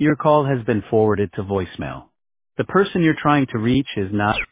Your call has been forwarded to voicemail. The person you're trying to reach is not